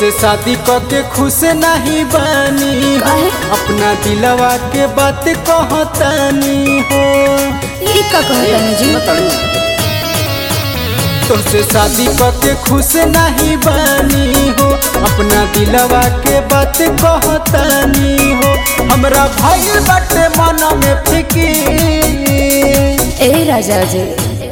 तोसे शादी करके खुश नहीं बानी हो, अपना दिलवा के बात कहतानी हो। ई का कहतानी जी? तोसे शादी करके खुश नहीं बानी हो, अपना दिलवा के बात कहतानी हो। हमरा भाई बाटे मन में फिकीर। ए राजा जी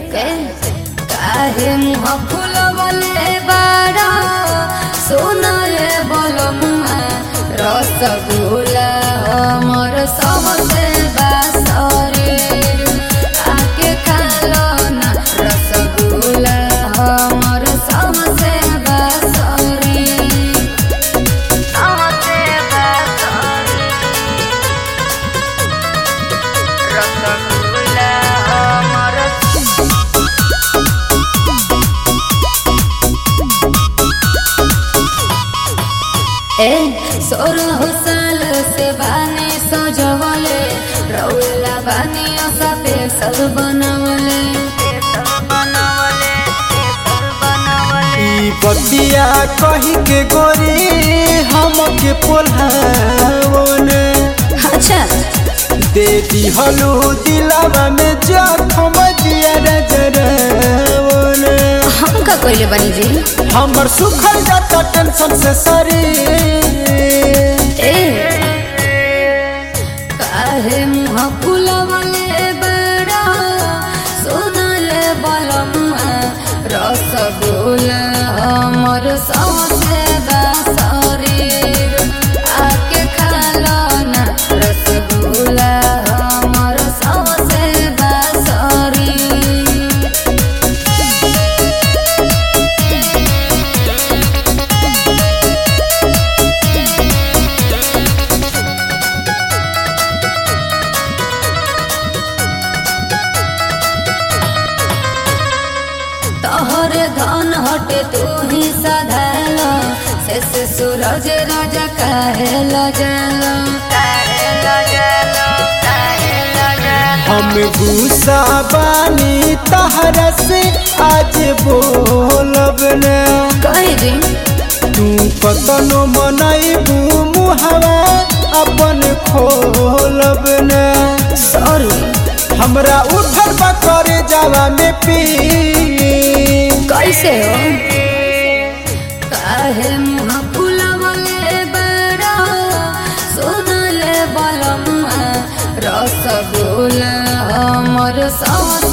काहे मुँह फुलवले बाड़ा सोनाले बलमुआ रसगुल्ला हमर सबसे बासरे आके खालो ना रसगुल्ला हमर सबसे बासरे रसगुल्ला हमर सोरह साल से बानी सजवले रौला बानी असते सब बनवले ई बतिया कही के गोरी हमके पोल्हावने। अच्छा दे दिहलू दिलवा में जखम दिया नजरवने। हम का कोइले बनी जी? हमर सुखल जाता टेंशन से शरीर। काहे मुँह फुलवले बड़ा सोनाले बलमुआ रसगुल्ला हमर सबसे बासरीर आके खालो ना रसगुल्ला हमर सबसे बासरीर। तोहरे धन हटे तू ही सधालो से सूरज राजा काहे लजालो हम गुस्सा बानी तहरा से आज बोलब न। कहे जी तू कतनो मनैबू मुहवा अपन खोलब न। सॉरी हमरा उठल बा करे जावा में पी। कैसे हो? काहे मुँह फुलवले बड़ा सोनाले बलमुआ रसगुल्ला हमर सब